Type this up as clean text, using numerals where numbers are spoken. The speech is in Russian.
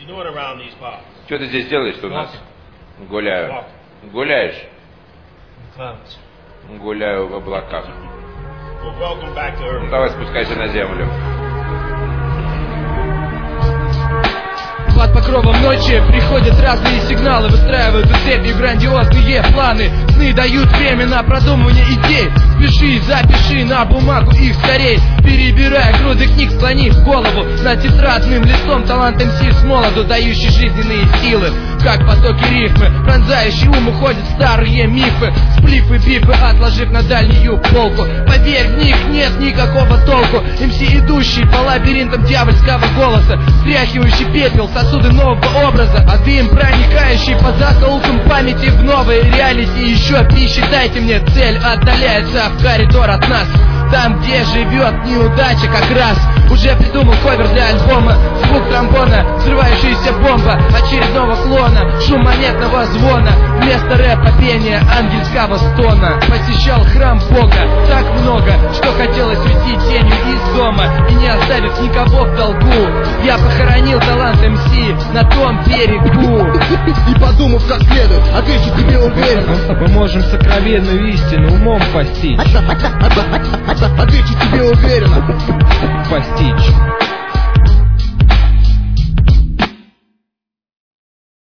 Что ты здесь делаешь у нас? Гуляю. Гуляешь? Гуляю в облаках. Ну, давай спускайся на землю. Под покровом ночи приходят разные сигналы, выстраиваются цепью грандиозные планы. Сны дают время на продумывание идей. Спеши, запиши на бумагу их скорей. Перебирая груды книг, склонив голову над тетрадным листом, талант МС с молоду, дающий жизненные силы. Как потоки рифмы, пронзающий ум, уходят старые мифы. Сплифы, бифы, отложив на дальнюю полку. Поверь, в них нет никакого толку. МС, идущий по лабиринтам дьявольского голоса, стряхивающий пепел, сосуды нового образа, а дым, проникающий по закоулкам памяти в новые реалити. Еще пищи дайте мне, цель отдаляется в коридор от нас. Там, где живет неудача, как раз уже придумал ковер для альбома. Звук тромбона, взрывающаяся бомба очередного клона, шум монетного звона, вместо рэпа пения ангельского стона. Посещал храм Бога так много, что хотелось уйти тенью из дома и не оставив никого в долгу. Я похоронил талант МС на том берегу. И подумав как следует, отвечу тебе уверенно. Поможем сокровенную истину умом постичь. Отвечу тебе уверенно. Постичь.